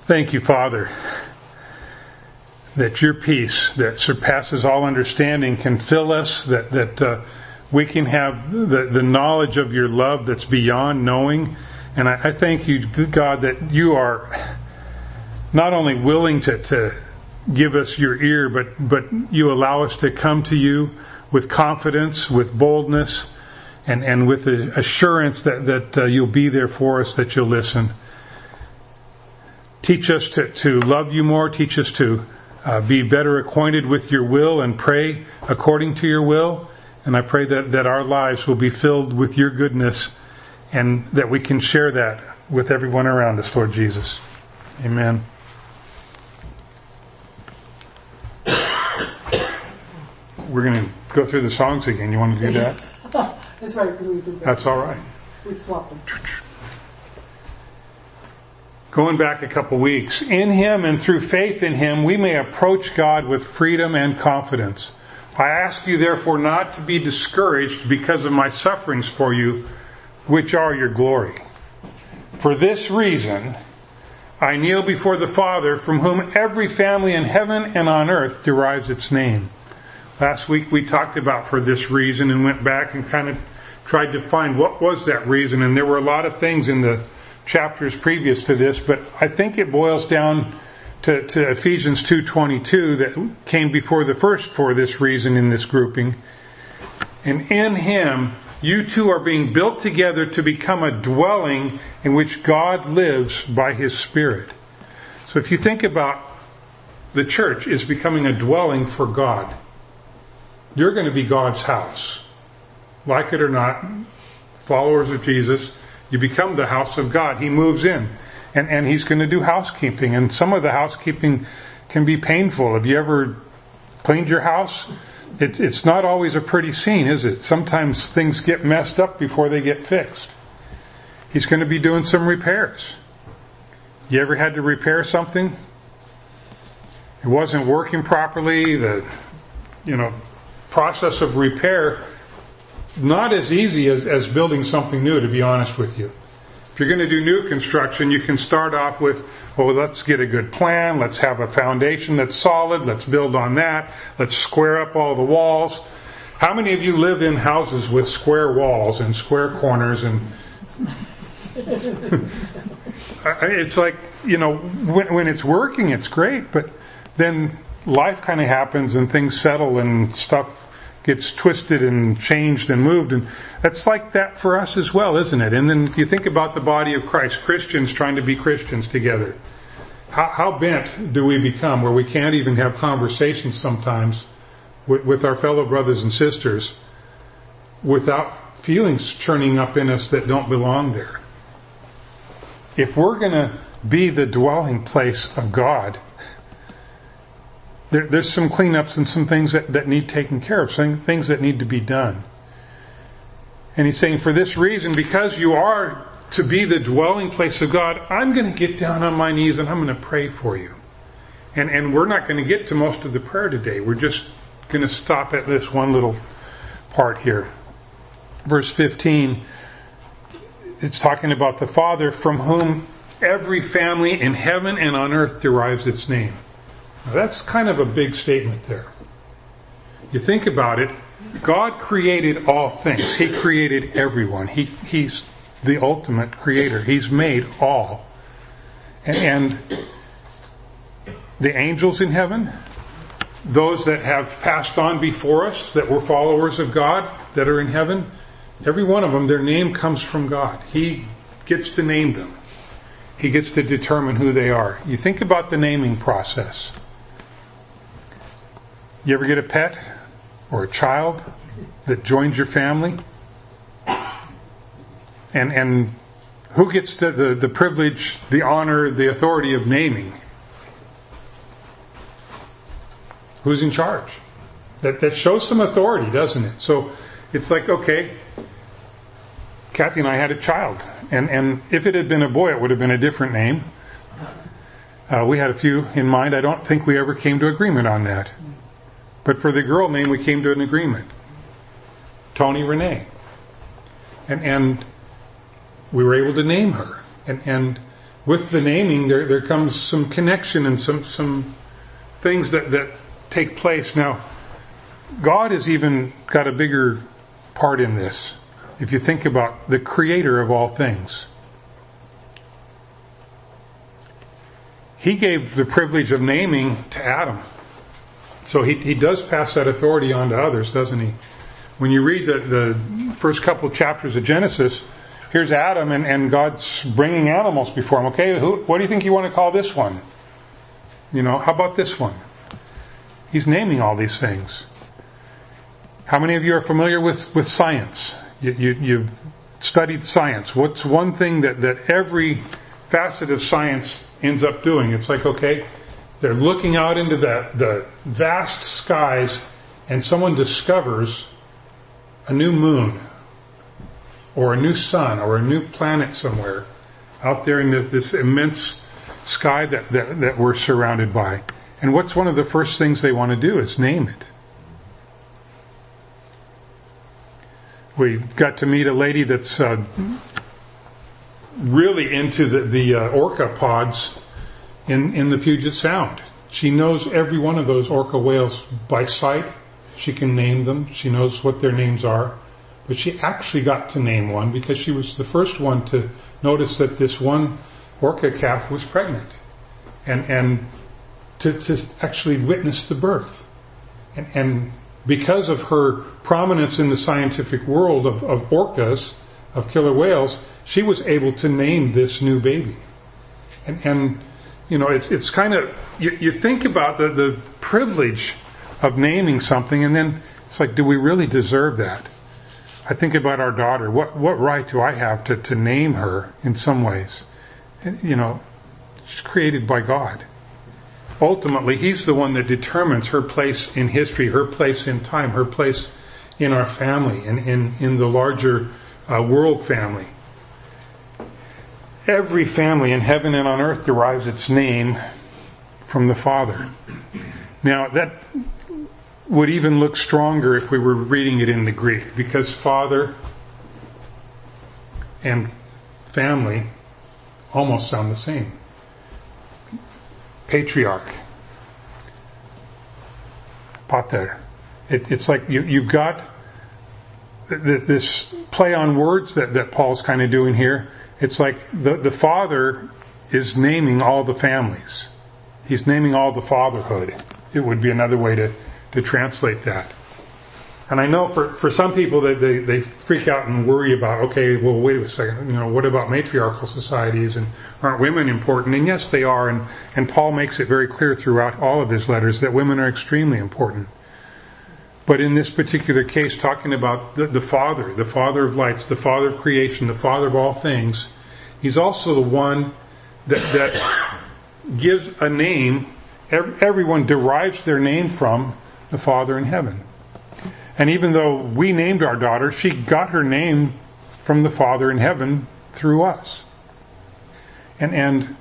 Thank you, Father, that your peace that surpasses all understanding can fill us, that we can have the knowledge of your love that's beyond knowing. And I thank you, God, that you are not only willing to give us your ear, but you allow us to come to you with confidence, with boldness, and with the assurance that you'll be there for us, that you'll listen. Teach us to love you more. Teach us to be better acquainted with your will and pray according to your will. And I pray that our lives will be filled with your goodness and that we can share that with everyone around us, Lord Jesus. Amen. We're going to go through the songs again. You want to do that? That's right, because we did that. That's all right. We swapped them. Going back a couple weeks, in Him and through faith in Him, we may approach God with freedom and confidence. I ask you, therefore, not to be discouraged because of my sufferings for you, which are your glory. For this reason, I kneel before the Father, from whom every family in heaven and on earth derives its name. Last week we talked about for this reason and went back and kind of tried to find what was that reason. And there were a lot of things in the chapters previous to this, but I think it boils down to Ephesians 2:22 that came before the first for this reason in this grouping. And in Him, you two are being built together to become a dwelling in which God lives by His Spirit. So if you think about the church is becoming a dwelling for God. You're going to be God's house. Like it or not, followers of Jesus, you become the house of God. He moves in. And He's going to do housekeeping. And some of the housekeeping can be painful. Have you ever cleaned your house? It's not always a pretty scene, is it? Sometimes things get messed up before they get fixed. He's going to be doing some repairs. You ever had to repair something? It wasn't working properly. The process of repair, not as easy as building something new, to be honest with you. If you're going to do new construction, you can start off with, let's get a good plan, let's have a foundation that's solid, let's build on that, let's square up all the walls. How many of you live in houses with square walls and square corners and it's like, when it's working, it's great, but then life kind of happens and things settle and stuff gets twisted and changed and moved, and that's like that for us as well, isn't it? And then if you think about the body of Christ, Christians trying to be Christians together, how bent do we become where we can't even have conversations sometimes with our fellow brothers and sisters without feelings churning up in us that don't belong there? If we're going to be the dwelling place of God, there's some cleanups and some things that need taken care of, some things that need to be done. And He's saying, for this reason, because you are to be the dwelling place of God, I'm going to get down on my knees and I'm going to pray for you. And we're not going to get to most of the prayer today. We're just going to stop at this one little part here. Verse 15, it's talking about the Father, from whom every family in heaven and on earth derives its name. Now, that's kind of a big statement there. You think about it, God created all things. He created everyone. He's the ultimate creator. He's made all. And the angels in heaven, those that have passed on before us, that were followers of God, that are in heaven, every one of them, their name comes from God. He gets to name them. He gets to determine who they are. You think about the naming process. You ever get a pet or a child that joins your family? And who gets the privilege, the honor, the authority of naming? Who's in charge? That shows some authority, doesn't it? So it's like, okay, Kathy and I had a child. And if it had been a boy, it would have been a different name. We had a few in mind. I don't think we ever came to agreement on that. But for the girl name, we came to an agreement. Tony Renee. And we were able to name her. And with the naming, there comes some connection and some things that take place. Now, God has even got a bigger part in this. If you think about the creator of all things. He gave the privilege of naming to Adam. So he does pass that authority on to others, doesn't he? When you read the first couple chapters of Genesis, here's Adam and God's bringing animals before him. Okay, what do you think you want to call this one? How about this one? He's naming all these things. How many of you are familiar with science? You've studied science. What's one thing that every facet of science ends up doing? It's like, okay, they're looking out into the vast skies and someone discovers a new moon or a new sun or a new planet somewhere out there in this immense sky that we're surrounded by. And what's one of the first things they want to do is name it. We got to meet a lady that's really into the orca pods in the Puget Sound. She knows every one of those orca whales by sight. She can name them. She knows what their names are. But she actually got to name one because she was the first one to notice that this one orca calf was pregnant. And to actually witness the birth. And because of her prominence in the scientific world of orcas, of killer whales, she was able to name this new baby. And it's kind of, you think about the privilege of naming something, and then it's like, do we really deserve that? I think about our daughter. What right do I have to name her in some ways? She's created by God. Ultimately, He's the one that determines her place in history, her place in time, her place in our family, and in the larger world family. Every family in heaven and on earth derives its name from the Father. Now, that would even look stronger if we were reading it in the Greek, because Father and family almost sound the same. Patriarch. Pater. It's like you've got this play on words that Paul's kind of doing here. It's like the Father is naming all the families. He's naming all the fatherhood. It would be another way to translate that. And I know for some people that they freak out and worry about, okay, well, wait a second, what about matriarchal societies, and aren't women important? And yes, they are, and Paul makes it very clear throughout all of his letters that women are extremely important. But in this particular case, talking about the Father of lights, the Father of creation, the Father of all things, He's also the one that gives a name. Everyone derives their name from the Father in heaven. And even though we named our daughter, she got her name from the Father in heaven through us. And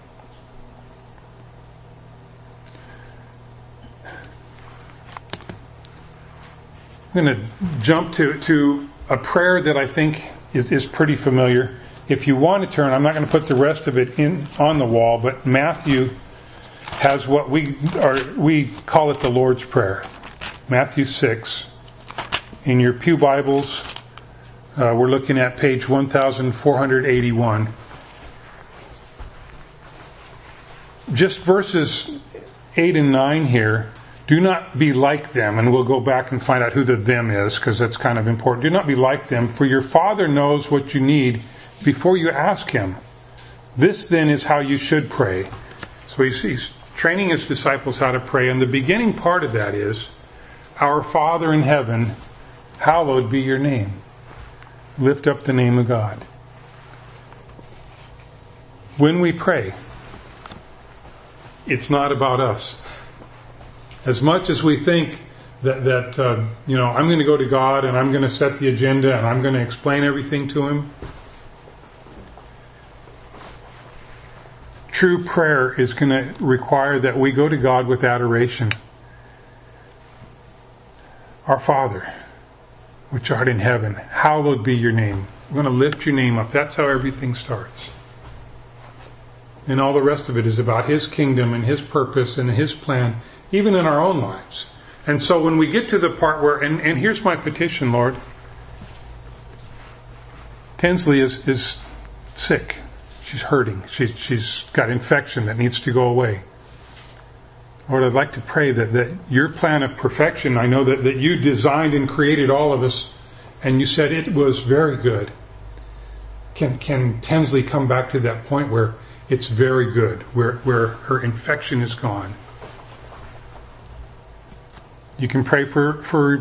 I'm going to jump to a prayer that I think is pretty familiar. If you want to turn, I'm not going to put the rest of it on the wall, but Matthew has what we call it the Lord's Prayer. Matthew 6. In your pew Bibles, we're looking at page 1481. Just verses 8 and 9 here. Do not be like them, and we'll go back and find out who the them is, because that's kind of important. Do not be like them, for your Father knows what you need before you ask Him. This then is how you should pray. So he's training His disciples how to pray, and the beginning part of that is, Our Father in heaven, hallowed be your name. Lift up the name of God. When we pray, it's not about us. As much as we think that I'm going to go to God and I'm going to set the agenda and I'm going to explain everything to Him. True prayer is going to require that we go to God with adoration. Our Father, which art in heaven, hallowed be your name. We're going to lift your name up. That's how everything starts. And all the rest of it is about His kingdom and His purpose and His plan, even in our own lives. And so when we get to the part where, and here's my petition, Lord. Tinsley is sick. She's hurting. She's got infection that needs to go away. Lord, I'd like to pray that your plan of perfection, I know that you designed and created all of us, and you said it was very good. Can Tinsley come back to that point where it's very good, where her infection is gone? You can pray for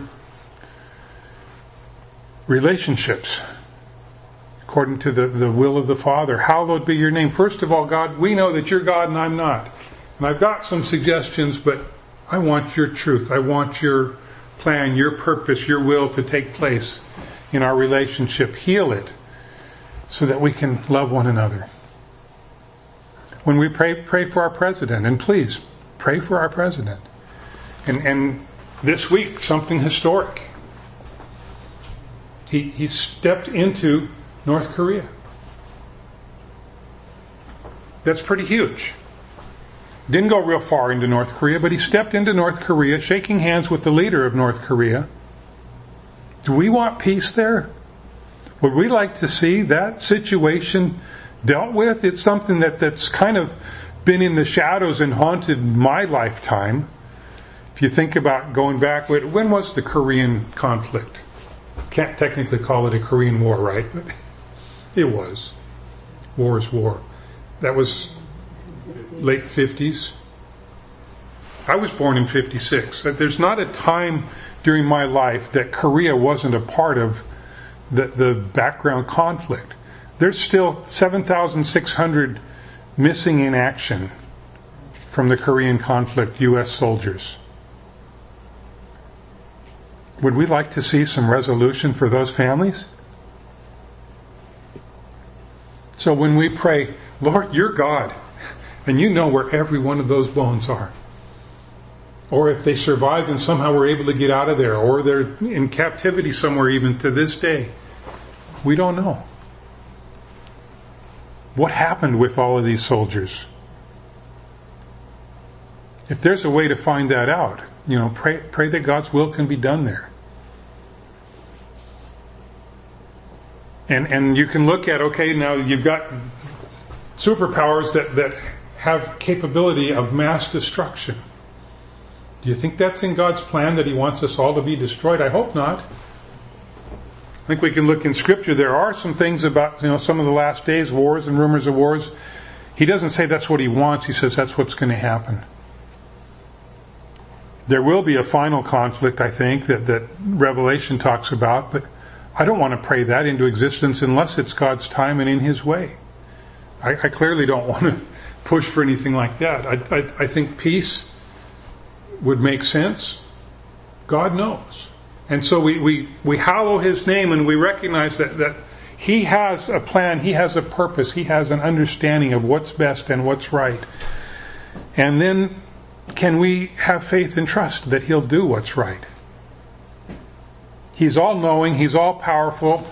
relationships according to the will of the Father. Hallowed be your name. First of all, God, we know that you're God and I'm not. And I've got some suggestions, but I want your truth. I want your plan, your purpose, your will to take place in our relationship. Heal it so that we can love one another. When we pray for our president, and please pray for our president. And this week, something historic. He stepped into North Korea. That's pretty huge. Didn't go real far into North Korea, but he stepped into North Korea, shaking hands with the leader of North Korea. Do we want peace there? Would we like to see that situation dealt with? It's something that's kind of been in the shadows and haunted my lifetime. If you think about going back, when was the Korean conflict? Can't technically call it a Korean War, right? But it was. War is war. That was late 50s. I was born in 56. There's not a time during my life that Korea wasn't a part of the background conflict. There's still 7,600 missing in action from the Korean conflict, U.S. soldiers. Would we like to see some resolution for those families? So when we pray, Lord, you're God, and you know where every one of those bones are. Or if they survived and somehow were able to get out of there, or they're in captivity somewhere even to this day. We don't know. What happened with all of these soldiers? If there's a way to find that out, pray that God's will can be done there. And you can look at, okay, now you've got superpowers that have capability of mass destruction. Do you think that's in God's plan, that He wants us all to be destroyed? I hope not. I think we can look in Scripture. There are some things about, some of the last days, wars and rumors of wars. He doesn't say that's what He wants. He says that's what's going to happen. There will be a final conflict, I think, that Revelation talks about, but I don't want to pray that into existence unless it's God's time and in His way. I clearly don't want to push for anything like that. I think peace would make sense. God knows. And so we hallow His name, and we recognize that He has a plan, He has a purpose, He has an understanding of what's best and what's right. And then can we have faith and trust that He'll do what's right? He's all-knowing, He's all-powerful.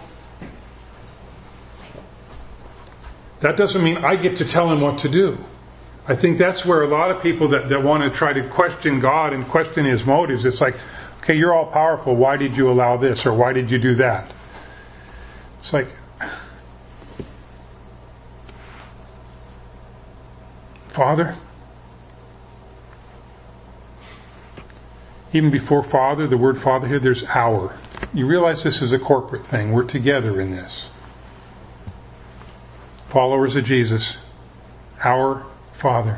That doesn't mean I get to tell Him what to do. I think that's where a lot of people that want to try to question God and question His motives, it's like, okay, you're all-powerful, why did you allow this, or why did you do that? It's like, Father, even before Father, the word Father here, there's our. You realize this is a corporate thing. We're together in this. Followers of Jesus, our Father.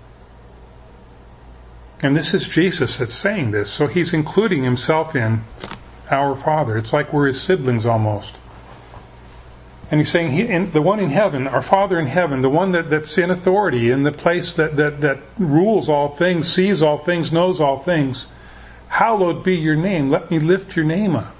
And this is Jesus that's saying this, so He's including Himself in our Father. It's like we're His siblings almost. And He's saying, the one in heaven, our Father in heaven, the one that's in authority, in the place that rules all things, sees all things, knows all things, hallowed be your name. Let me lift your name up.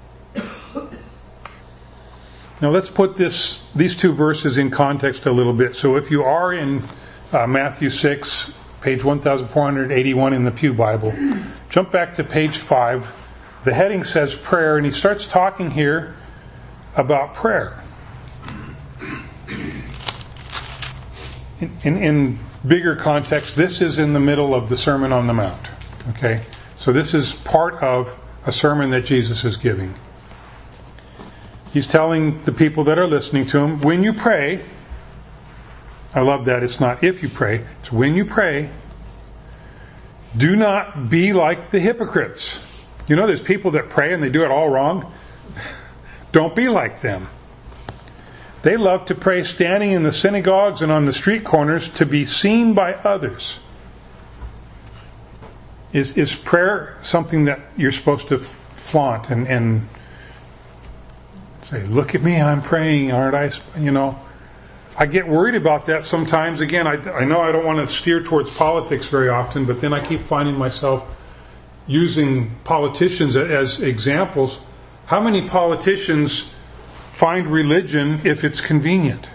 Now let's put these two verses in context a little bit. So if you are in Matthew 6, page 1481 in the Pew Bible, jump back to page 5. The heading says prayer, and he starts talking here about prayer. in bigger context, this is in the middle of the Sermon on the Mount. Okay? So this is part of a sermon that Jesus is giving. He's telling the people that are listening to him, when you pray, I love that, it's not if you pray, it's when you pray, do not be like the hypocrites. You know, there's people that pray and they do it all wrong. Don't be like them. They love to pray standing in the synagogues and on the street corners to be seen by others. Is prayer something that you're supposed to flaunt and say, look at me, I'm praying, aren't I? You know, I get worried about that sometimes. Again, I know I don't want to steer towards politics very often, but then I keep finding myself using politicians as examples. How many politicians find religion if it's convenient?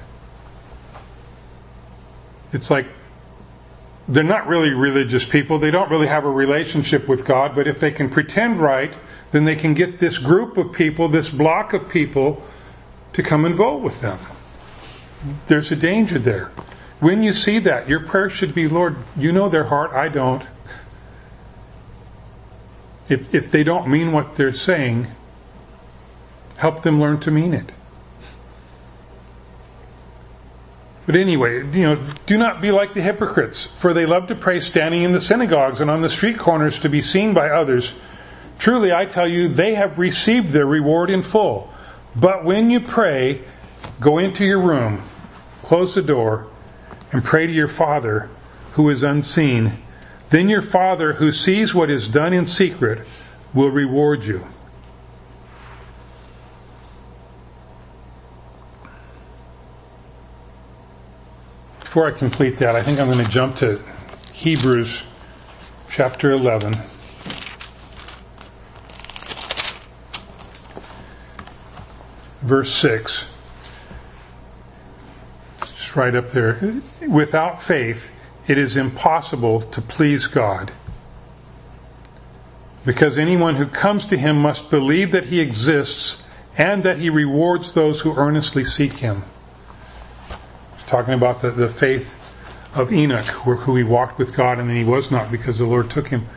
It's like they're not really religious people. They don't really have a relationship with God, but if they can pretend right, then they can get this group of people, this block of people, to come and vote with them. There's a danger there. When you see that, your prayer should be, Lord, you know their heart, I don't. If they don't mean what they're saying, help them learn to mean it. But anyway, do not be like the hypocrites, for they love to pray standing in the synagogues and on the street corners to be seen by others. Truly, I tell you, they have received their reward in full. But when you pray, go into your room, close the door, and pray to your Father who is unseen. Then your Father who sees what is done in secret will reward you. Before I complete that, I think I'm going to jump to Hebrews chapter 11. Verse 6. Just right up there. Without faith, it is impossible to please God. Because anyone who comes to him must believe that he exists and that he rewards those who earnestly seek him. Talking about the faith of Enoch, who he walked with God and then he was not because the Lord took him.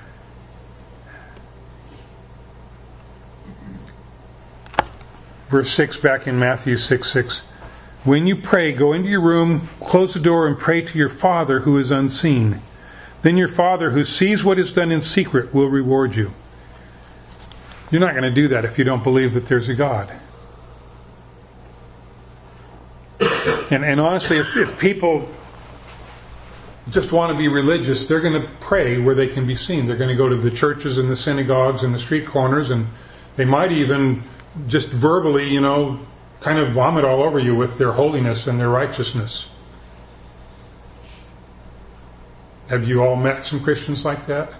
Verse 6 back in Matthew 6:6. When you pray, go into your room, close the door and pray to your Father who is unseen. Then your Father who sees what is done in secret will reward you. You're not going to do that if you don't believe that there's a God. And honestly, if people just want to be religious, they're going to pray where they can be seen. They're going to go to the churches and the synagogues and the street corners, and they might even just verbally, kind of vomit all over you with their holiness and their righteousness. Have you all met some Christians like that?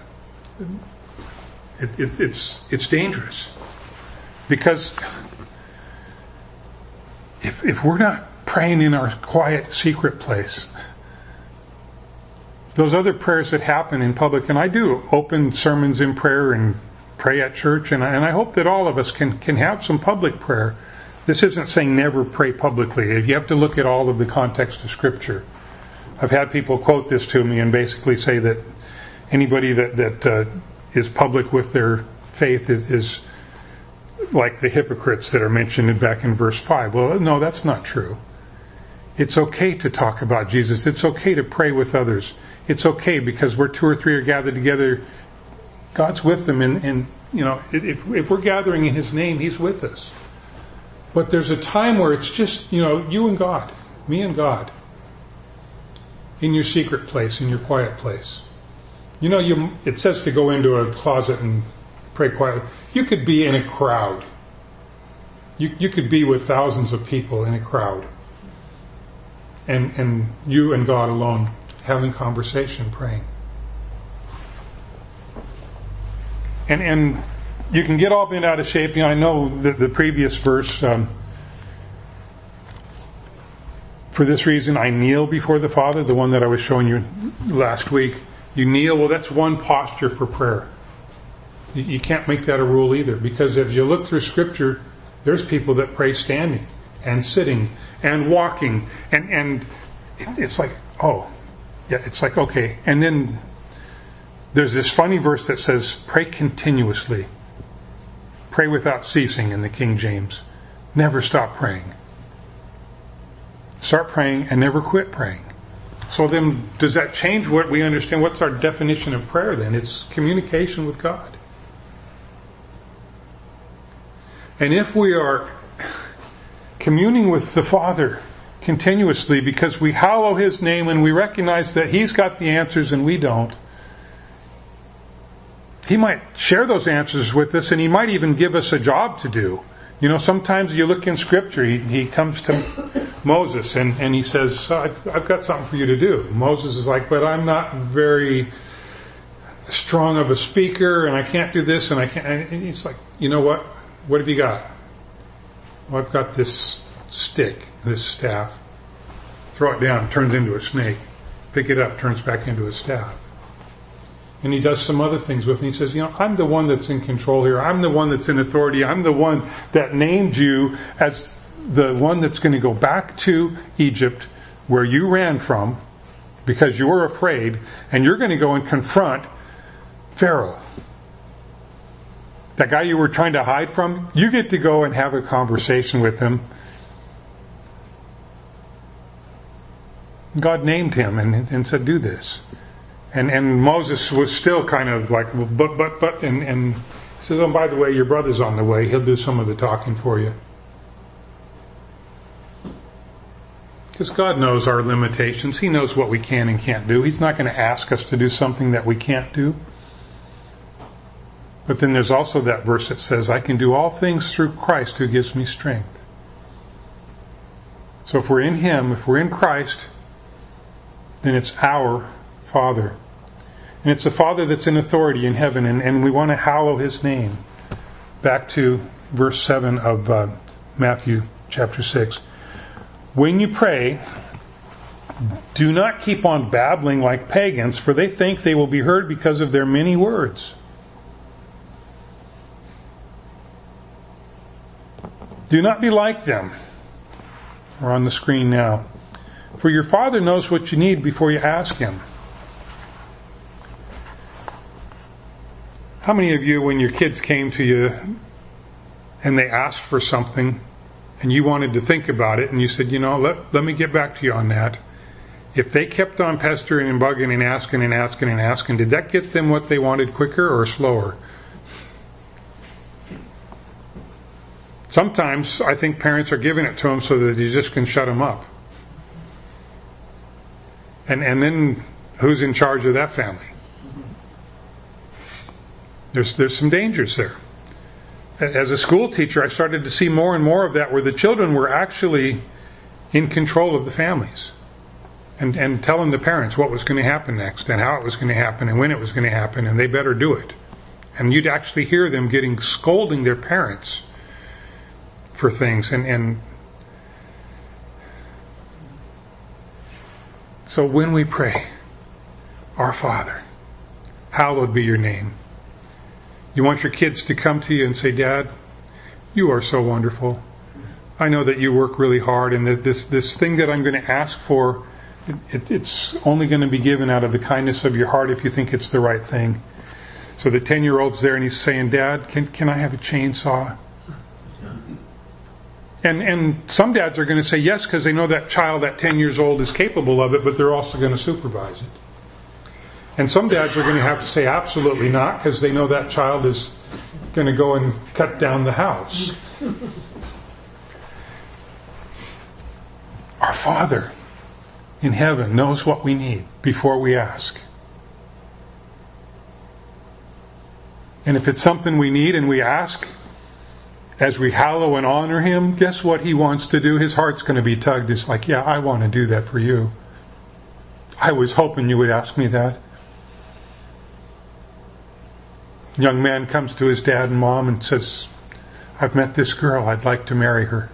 It's dangerous. Because if we're not praying in our quiet, secret place, those other prayers that happen in public, and I do open sermons in prayer and pray at church, and I hope that all of us can have some public prayer. This isn't saying never pray publicly. You have to look at all of the context of Scripture. I've had people quote this to me and basically say that anybody that is public with their faith is like the hypocrites that are mentioned back in verse 5. Well, no, that's not true. It's okay to talk about Jesus. It's okay to pray with others. It's okay because where 2 or 3 are gathered together, God's with them. And if we're gathering in His name, He's with us. But there's a time where it's just, you and God, me and God, in your secret place, in your quiet place. It says to go into a closet and pray quietly. You could be in a crowd. You could be with thousands of people in a crowd. And you and God alone having conversation, praying. And you can get all bent out of shape. I know that the previous verse, for this reason I kneel before the Father, the one that I was showing you last week. You kneel, well, that's one posture for prayer. You can't make that a rule either, because if you look through Scripture, there's people that pray standing and sitting and walking and it's like, oh, yeah, it's like, okay. And then there's this funny verse that says, pray continuously. Pray without ceasing in the King James. Never stop praying. Start praying and never quit praying. So then, does that change what we understand? What's our definition of prayer then? It's communication with God. And if we are communing with the Father continuously because we hallow His name and we recognize that He's got the answers and we don't, He might share those answers with us, and He might even give us a job to do. You know, sometimes you look in Scripture, He comes to Moses and He says, I've got something for you to do. Moses is like, but I'm not very strong of a speaker, and I can't do this, and I can't. And He's like, you know what? What have you got? Well, I've got this stick, this staff. Throw it down, it turns into a snake. Pick it up, turns back into a staff. And He does some other things with it. He says, you know, I'm the one that's in control here. I'm the one that's in authority. I'm the one that named you as the one that's going to go back to Egypt where you ran from because you were afraid, and you're going to go and confront Pharaoh. That guy you were trying to hide from, you get to go and have a conversation with him. God named him and said, do this. And Moses was still kind of like, well, but, and he says, oh, by the way, your brother's on the way. He'll do some of the talking for you. Because God knows our limitations. He knows what we can and can't do. He's not going to ask us to do something that we can't do. But then there's also that verse that says, I can do all things through Christ who gives me strength. So if we're in Him, if we're in Christ, then it's our Father. And it's a Father that's in authority in heaven, and we want to hallow His name. Back to verse 7 of Matthew chapter 6. When you pray, do not keep on babbling like pagans, for they think they will be heard because of their many words. Do not be like them. We're on the screen now. For your Father knows what you need before you ask Him. How many of you, when your kids came to you and they asked for something and you wanted to think about it and you said, you know, let me get back to you on that. If they kept on pestering and bugging and asking and asking and asking, did that get them what they wanted quicker or slower? Sometimes I think parents are giving it to them so that you just can shut them up. And then who's in charge of that family? There's some dangers there. As a school teacher, I started to see more and more of that, where the children were actually in control of the families and telling the parents what was going to happen next and how it was going to happen and when it was going to happen, and they better do it. And you'd actually hear them scolding their parents for things. And so when we pray, Our Father, hallowed be your name. You want your kids to come to you and say, Dad, you are so wonderful. I know that you work really hard, and that this thing that I'm going to ask for, it's only going to be given out of the kindness of your heart if you think it's the right thing. So the 10-year-old's there and he's saying, Dad, can I have a chainsaw? And some dads are going to say yes because they know that child at 10 years old is capable of it, but they're also going to supervise it. And some dads are going to have to say absolutely not because they know that child is going to go and cut down the house. Our Father in heaven knows what we need before we ask. And if it's something we need and we ask, as we hallow and honor Him, guess what He wants to do? His heart's going to be tugged. It's like, yeah, I want to do that for you. I was hoping you would ask me that. Young man comes to his dad and mom and says, I've met this girl, I'd like to marry her.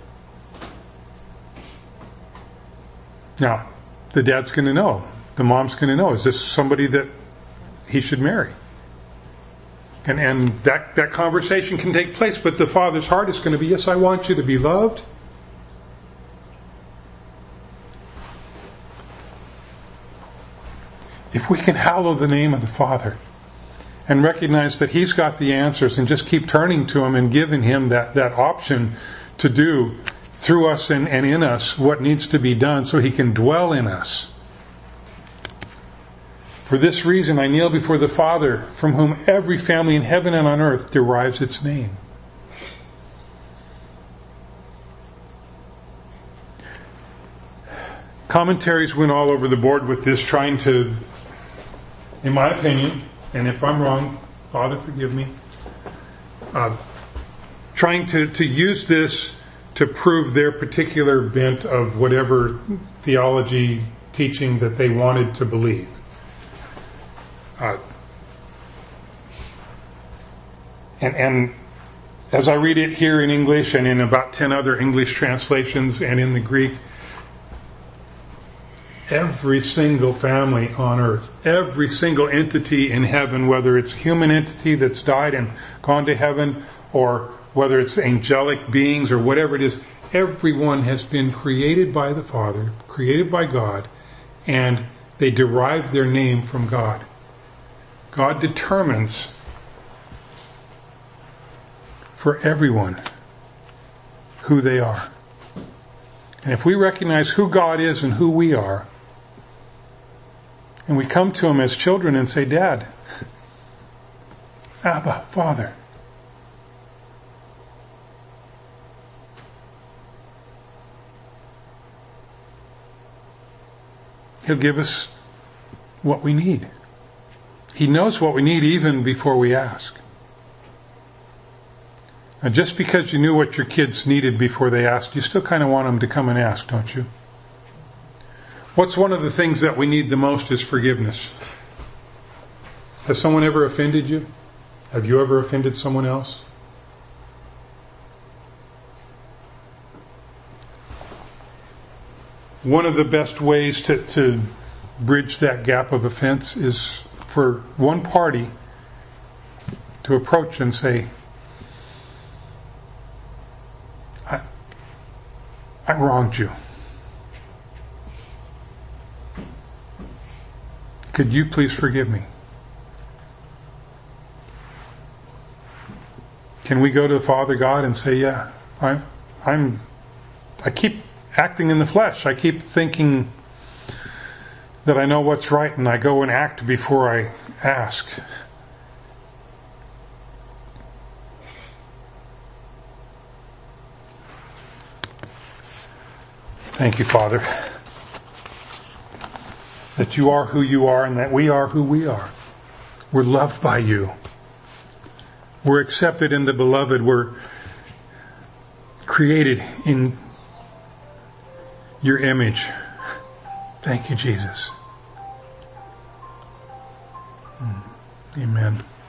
Now, the dad's going to know. The mom's going to know. Is this somebody that he should marry? And that conversation can take place, but the father's heart is going to be, yes, I want you to be loved. If we can hallow the name of the Father and recognize that He's got the answers and just keep turning to Him and giving Him that option to do through us and in us what needs to be done so He can dwell in us. For this reason I kneel before the Father, from whom every family in heaven and on earth derives its name. Commentaries went all over the board with this, trying to, in my opinion, and if I'm wrong, Father, forgive me, trying to use this to prove their particular bent of whatever theology teaching that they wanted to believe. And as I read it here in English and in about 10 other English translations and in the Greek, every single family on earth, every single entity in heaven, whether it's a human entity that's died and gone to heaven, or whether it's angelic beings or whatever it is, everyone has been created by the Father, created by God, and they derive their name from God. God determines for everyone who they are. And if we recognize who God is and who we are, and we come to Him as children and say, Dad, Abba, Father, He'll give us what we need. He knows what we need even before we ask. Now, just because you knew what your kids needed before they asked, you still kind of want them to come and ask, don't you? What's one of the things that we need the most is forgiveness. Has someone ever offended you? Have you ever offended someone else? One of the best ways to bridge that gap of offense is for one party to approach and say, I wronged you. Could you please forgive me? Can we go to Father God and say, yeah, I keep acting in the flesh. I keep thinking that I know what's right, and I go and act before I ask. Thank you, Father, that you are who you are and that we are who we are. We're loved by you. We're accepted in the beloved. We're created in your image. Thank you, Jesus. Amen.